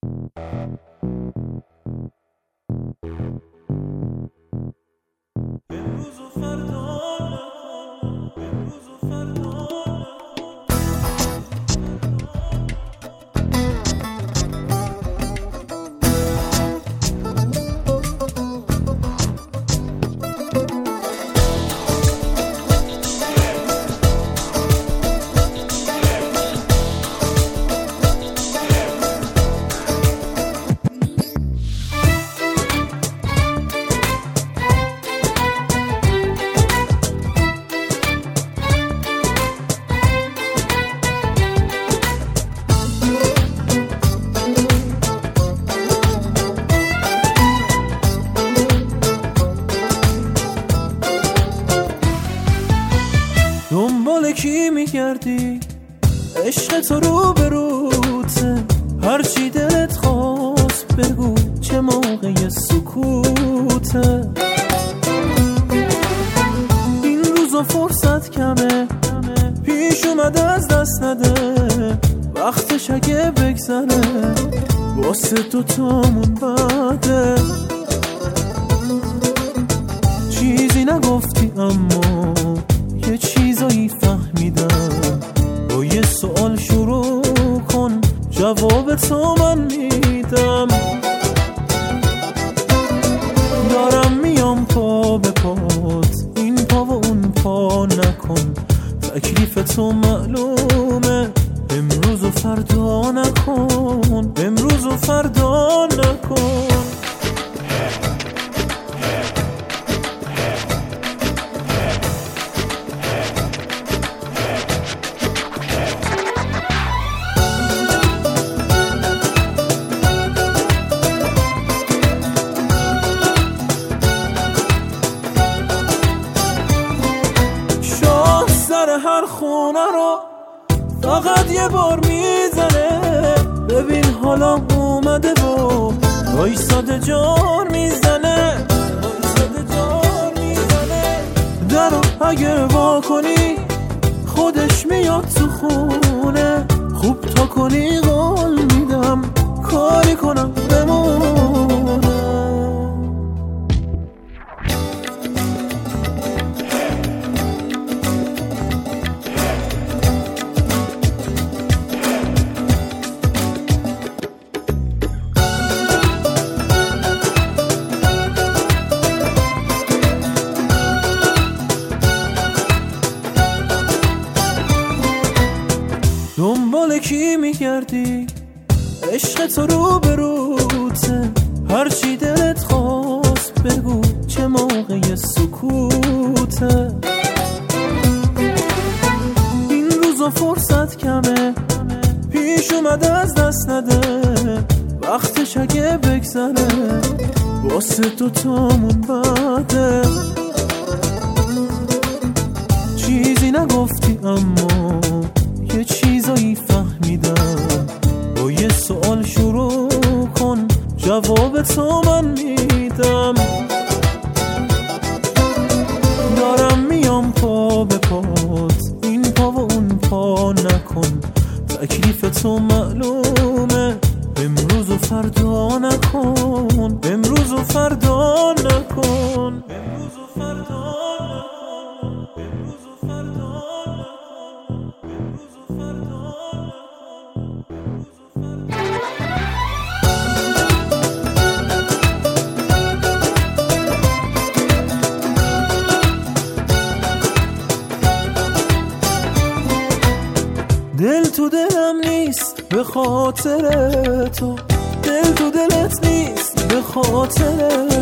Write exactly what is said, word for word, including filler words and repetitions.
امروز و فردا امروز و فردا دنبال کی میگردی؟ عشق تو رو به روته، هرچی دلت خواست بگو، چه موقع سکوته. این روزا فرصت کمه، پیش اومده از دست نده، وقتش اگه بگذره واسه تو تامون بده. چیزی نگفتی اما یه چیزایی فهمیدم، با یه سوال شروع کن جواب تو من میدم. دارم میام پا به پات، این پا و اون پا نکن، تکلیف تو معلومه، امروز و فردا نکن، امروز و فردا نکن. هر خونه رو فقط یه بار میزنه، ببین حالا اومده و وایساده جان میزنه، وایساده جان میزنه. درو اگه وا کنی خودش میاد تو خونه، خوب تا کنی قول میدم کاری کنم بمونه. دنبال کی میگردی؟ عشق تو رو به روته، هرچی دلت خواست بگو، چه موقع سکوته. این روزا فرصت کمه، پیش اومده از دست نده، وقتش اگه بگذره واسه تو تامون بده. چیزی نگفتی اما یه چیزایی فهمیدم، با یه سوال شروع کن جواب تو من میدم. دارم میام پا به پات، این پا و اون پا نکن، تکلیف تو معلومه، امروز و فردا نکن، امروز و فردا نکن، امروز و فردا نکن، امروز و فردا دل تو دلم نیست به خاطر تو، دل تو دلت نیست به خاطر